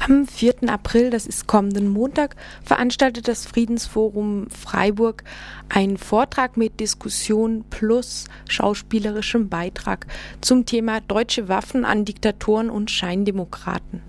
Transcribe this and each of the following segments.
Am 4. April, das ist kommenden Montag, veranstaltet das Friedensforum Freiburg einen Vortrag mit Diskussion plus schauspielerischem Beitrag zum Thema deutsche Waffen an Diktatoren und Scheindemokraten.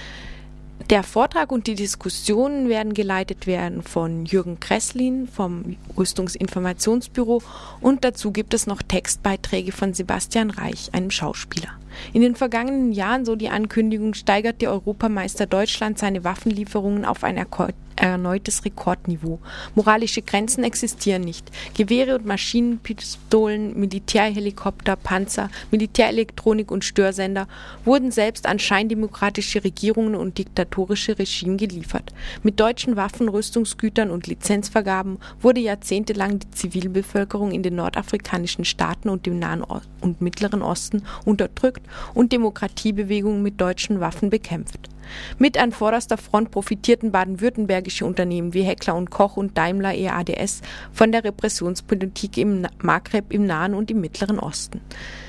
Der Vortrag und die Diskussionen werden geleitet werden von Jürgen Kresslin vom Rüstungsinformationsbüro und dazu gibt es noch Textbeiträge von Sebastian Reich, einem Schauspieler. In den vergangenen Jahren, so die Ankündigung, steigerte Europameister Deutschland seine Waffenlieferungen auf ein erneutes Rekordniveau. Moralische Grenzen existieren nicht. Gewehre und Maschinenpistolen, Militärhelikopter, Panzer, Militärelektronik und Störsender wurden selbst an scheindemokratische Regierungen und diktatorische Regime geliefert. Mit deutschen Waffen, Rüstungsgütern und Lizenzvergaben wurde jahrzehntelang die Zivilbevölkerung in den nordafrikanischen Staaten und dem Nahen und Mittleren Osten unterdrückt und Demokratiebewegungen mit deutschen Waffen bekämpft. Mit an vorderster Front profitierten baden-württembergische Unternehmen wie Heckler & Koch und Daimler EADS von der Repressionspolitik im Maghreb, im Nahen und im Mittleren Osten.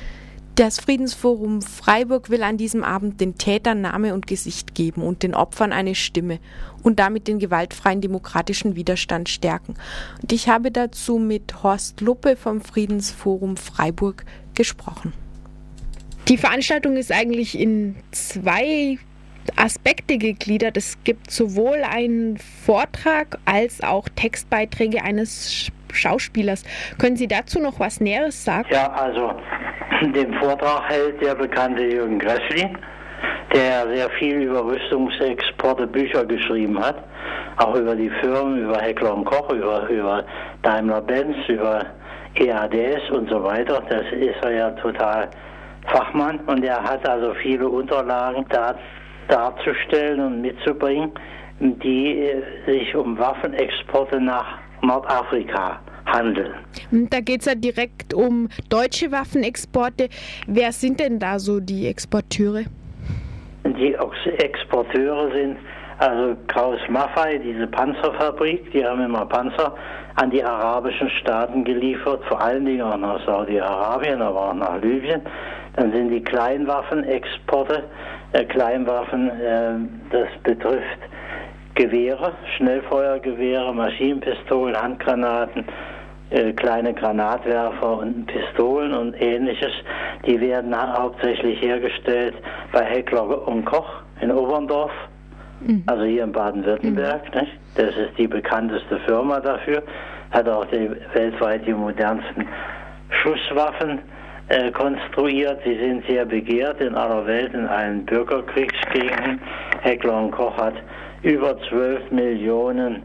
Das Friedensforum Freiburg will an diesem Abend den Tätern Name und Gesicht geben und den Opfern eine Stimme und damit den gewaltfreien demokratischen Widerstand stärken. Und ich habe dazu mit Horst Luppe vom Friedensforum Freiburg gesprochen. Die Veranstaltung ist eigentlich in zwei Aspekte gegliedert. Es gibt sowohl einen Vortrag als auch Textbeiträge eines Schauspielers. Können Sie dazu noch was Näheres sagen? Ja, also den Vortrag hält der bekannte Jürgen Kresslin, der sehr viel über Rüstungsexporte Bücher geschrieben hat, auch über die Firmen, über Heckler & Koch, über Daimler-Benz, über EADS und so weiter. Das ist er ja total Fachmann und er hat also viele Unterlagen darzustellen und mitzubringen, die sich um Waffenexporte nach Nordafrika handeln. Da geht es ja direkt um deutsche Waffenexporte. Wer sind denn da so die Exporteure? Die Exporteure sind also Krauss-Maffei, diese Panzerfabrik, die haben immer Panzer an die arabischen Staaten geliefert, vor allen Dingen auch nach Saudi-Arabien, aber auch nach Libyen. Dann sind die Kleinwaffenexporte, Kleinwaffen, das betrifft Gewehre, Schnellfeuergewehre, Maschinenpistolen, Handgranaten, kleine Granatwerfer und Pistolen und Ähnliches. Die werden hauptsächlich hergestellt bei Heckler & Koch in Oberndorf, also hier in Baden-Württemberg. Nicht? Das ist die bekannteste Firma dafür, hat auch weltweit die modernsten Schusswaffen konstruiert. Sie sind sehr begehrt in aller Welt, in allen Bürgerkriegsgegenden. Heckler & Koch hat über 12 Millionen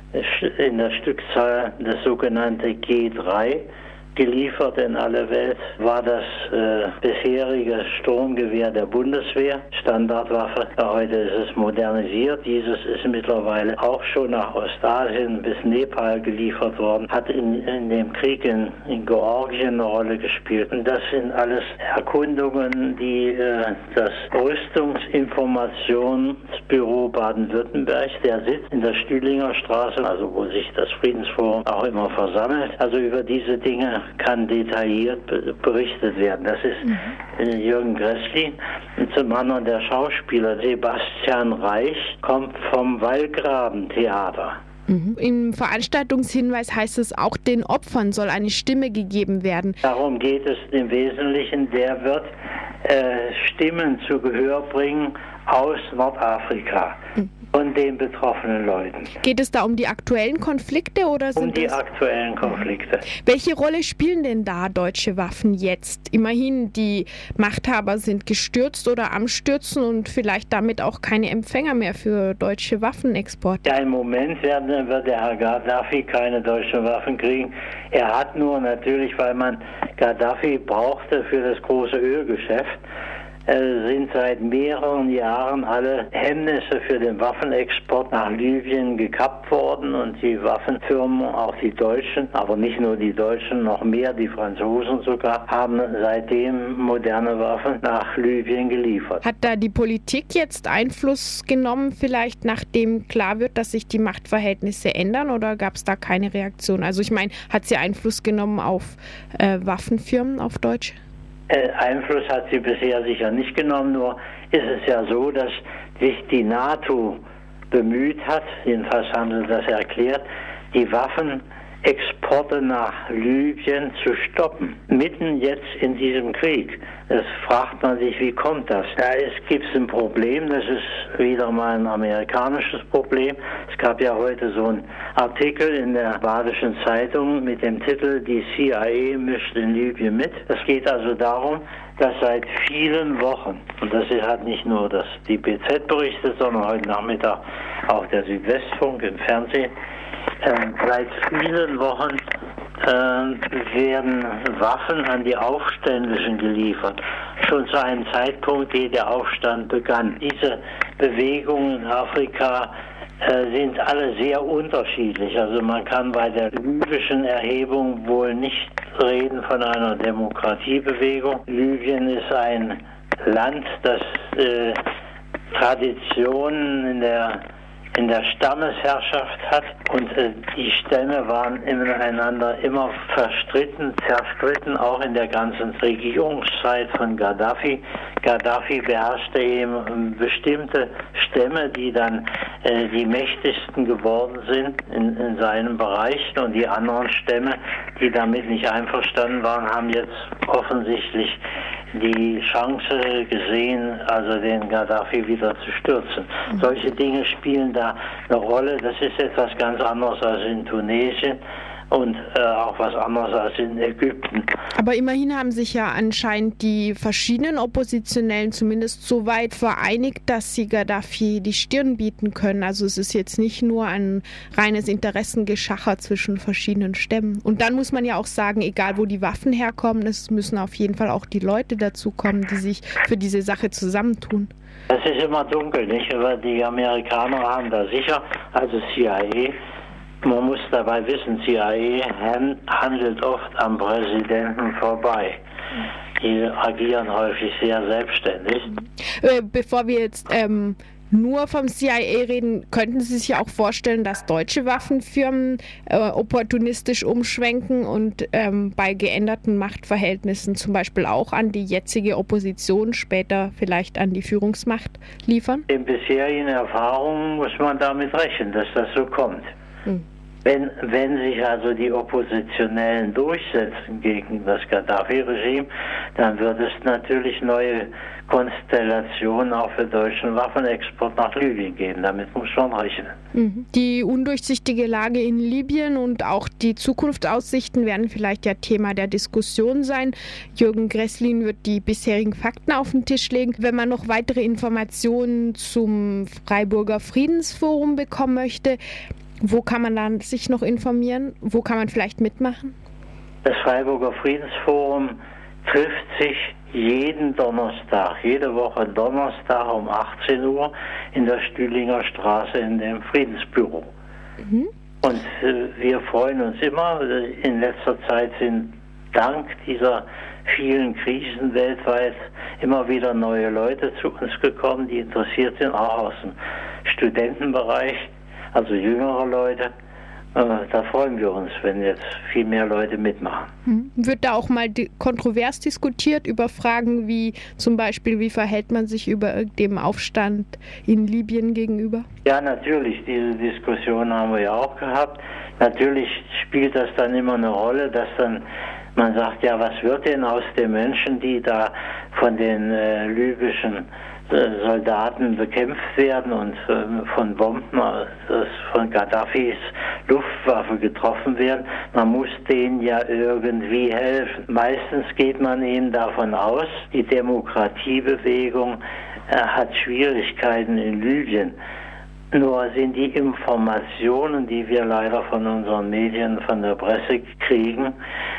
in der Stückzahl das sogenannte G3 geliefert in alle Welt, war das bisherige Sturmgewehr der Bundeswehr, Standardwaffe. Heute ist es modernisiert. Dieses ist mittlerweile auch schon nach Ostasien bis Nepal geliefert worden, hat in dem Krieg in Georgien eine Rolle gespielt. Und das sind alles Erkundungen, die das Rüstungsinformationsbüro Baden-Württemberg, der sitzt in der Stühlinger Straße, also wo sich das Friedensforum auch immer versammelt, also über diese Dinge kann detailliert berichtet werden. Das ist Jürgen Kresslin. Und zum anderen der Schauspieler Sebastian Reich kommt vom Wallgraben-Theater. Im Veranstaltungshinweis heißt es, auch den Opfern soll eine Stimme gegeben werden. Darum geht es im Wesentlichen. Der wird Stimmen zu Gehör bringen aus Nordafrika. Von den betroffenen Leuten. Geht es da um die aktuellen Konflikte oder sind um die aktuellen Konflikte? Welche Rolle spielen denn da deutsche Waffen jetzt? Immerhin, die Machthaber sind gestürzt oder am Stürzen und vielleicht damit auch keine Empfänger mehr für deutsche Waffenexporte. Ja, im Moment wird der Herr Gaddafi keine deutschen Waffen kriegen. Er hat nur natürlich, weil man Gaddafi brauchte für das große Ölgeschäft, sind seit mehreren Jahren alle Hemmnisse für den Waffenexport nach Libyen gekappt worden und die Waffenfirmen, auch die Deutschen, aber nicht nur die Deutschen, noch mehr, die Franzosen sogar, haben seitdem moderne Waffen nach Libyen geliefert. Hat da die Politik jetzt Einfluss genommen, vielleicht nachdem klar wird, dass sich die Machtverhältnisse ändern, oder gab es da keine Reaktion? Also ich meine, hat sie Einfluss genommen auf Waffenfirmen, auf Deutsche? Einfluss hat sie bisher sicher nicht genommen, nur ist es ja so, dass sich die NATO bemüht hat, jedenfalls haben sie das erklärt, die Waffenexporte nach Libyen zu stoppen. Mitten jetzt in diesem Krieg. Das fragt man sich, wie kommt das? Da gibt es ein Problem, das ist wieder mal ein amerikanisches Problem. Es gab ja heute so einen Artikel in der Badischen Zeitung mit dem Titel "Die CIA mischt in Libyen mit". Es geht also darum, dass seit vielen Wochen, und das hat nicht nur die BZ berichtet, sondern heute Nachmittag auch der Südwestfunk im Fernsehen, seit vielen Wochen werden Waffen an die Aufständischen geliefert. Schon zu einem Zeitpunkt, ehe der Aufstand begann. Diese Bewegungen in Afrika sind alle sehr unterschiedlich. Also man kann bei der libyschen Erhebung wohl nicht reden von einer Demokratiebewegung. Libyen ist ein Land, das Traditionen in der Stammesherrschaft hat, und die Stämme waren miteinander immer zerstritten, auch in der ganzen Regierungszeit von Gaddafi. Gaddafi beherrschte eben bestimmte Stämme, die dann die mächtigsten geworden sind in seinem Bereich, und die anderen Stämme, die damit nicht einverstanden waren, haben jetzt offensichtlich die Chance gesehen, also den Gaddafi wieder zu stürzen. Solche Dinge spielen da eine Rolle. Das ist etwas ganz anderes als in Tunesien und auch was anderes als in Ägypten. Aber immerhin haben sich ja anscheinend die verschiedenen Oppositionellen zumindest so weit vereinigt, dass sie Gaddafi die Stirn bieten können. Also es ist jetzt nicht nur ein reines Interessengeschacher zwischen verschiedenen Stämmen. Und dann muss man ja auch sagen, egal wo die Waffen herkommen, es müssen auf jeden Fall auch die Leute dazukommen, die sich für diese Sache zusammentun. Das ist immer dunkel, nicht? Aber die Amerikaner haben da sicher, also CIA, man muss dabei wissen, CIA handelt oft am Präsidenten vorbei. Die agieren häufig sehr selbstständig. Bevor wir jetzt nur vom CIA reden, könnten Sie sich ja auch vorstellen, dass deutsche Waffenfirmen opportunistisch umschwenken und bei geänderten Machtverhältnissen zum Beispiel auch an die jetzige Opposition, später vielleicht an die Führungsmacht liefern? In bisherigen Erfahrungen muss man damit rechnen, dass das so kommt. Wenn sich also die Oppositionellen durchsetzen gegen das Gaddafi-Regime, dann wird es natürlich neue Konstellationen auch für deutschen Waffenexport nach Libyen geben. Damit muss man rechnen. Die undurchsichtige Lage in Libyen und auch die Zukunftsaussichten werden vielleicht ja Thema der Diskussion sein. Jürgen Gresslin wird die bisherigen Fakten auf den Tisch legen. Wenn man noch weitere Informationen zum Freiburger Friedensforum bekommen möchte, wo kann man dann sich noch informieren? Wo kann man vielleicht mitmachen? Das Freiburger Friedensforum trifft sich jeden Donnerstag, jede Woche Donnerstag um 18 Uhr in der Stühlinger Straße in dem Friedensbüro. Und wir freuen uns immer. In letzter Zeit sind dank dieser vielen Krisen weltweit immer wieder neue Leute zu uns gekommen, die interessiert sind, auch aus dem Studentenbereich. Also jüngere Leute, da freuen wir uns, wenn jetzt viel mehr Leute mitmachen. Wird da auch mal kontrovers diskutiert über Fragen wie zum Beispiel, wie verhält man sich über dem Aufstand in Libyen gegenüber? Ja, natürlich, diese Diskussion haben wir ja auch gehabt. Natürlich spielt das dann immer eine Rolle, dass dann man sagt, ja, was wird denn aus den Menschen, die da von den libyschen Soldaten bekämpft werden und von Bomben, von Gaddafis Luftwaffe getroffen werden. Man muss denen ja irgendwie helfen. Meistens geht man eben davon aus, die Demokratiebewegung hat Schwierigkeiten in Libyen. Nur sind die Informationen, die wir leider von unseren Medien, von der Presse kriegen,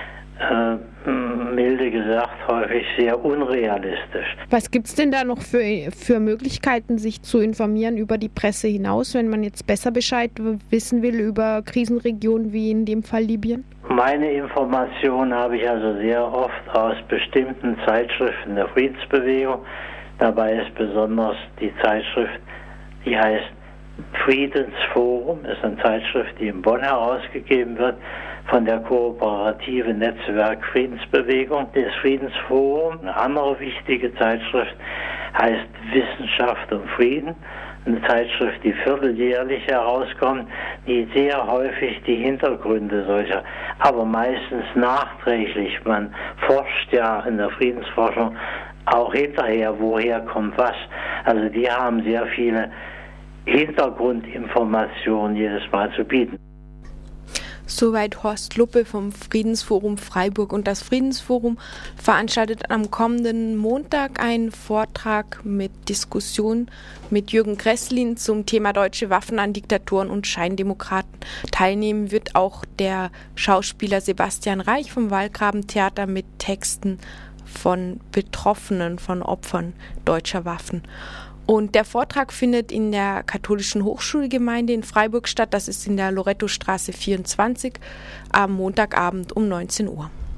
milde gesagt, häufig sehr unrealistisch. Was gibt es denn da noch für Möglichkeiten, sich zu informieren über die Presse hinaus, wenn man jetzt besser Bescheid wissen will über Krisenregionen wie in dem Fall Libyen? Meine Informationen habe ich also sehr oft aus bestimmten Zeitschriften der Friedensbewegung. Dabei ist besonders die Zeitschrift, die heißt Friedensforum, ist eine Zeitschrift, die in Bonn herausgegeben wird, von der Kooperative Netzwerk Friedensbewegung. Das Friedensforum, eine andere wichtige Zeitschrift, heißt Wissenschaft und Frieden, eine Zeitschrift, die vierteljährlich herauskommt, die sehr häufig die Hintergründe solcher, aber meistens nachträglich, man forscht ja in der Friedensforschung auch hinterher, woher kommt was. Also die haben sehr viele Hintergrundinformationen jedes Mal zu bieten. Soweit Horst Luppe vom Friedensforum Freiburg. Und das Friedensforum veranstaltet am kommenden Montag einen Vortrag mit Diskussion mit Jürgen Gresslin zum Thema deutsche Waffen an Diktatoren und Scheindemokraten. Teilnehmen wird auch der Schauspieler Sebastian Reich vom Wallgraben-Theater mit Texten von Betroffenen, von Opfern deutscher Waffen. Und der Vortrag findet in der Katholischen Hochschulgemeinde in Freiburg statt. Das ist in der Lorettostraße 24 am Montagabend um 19 Uhr.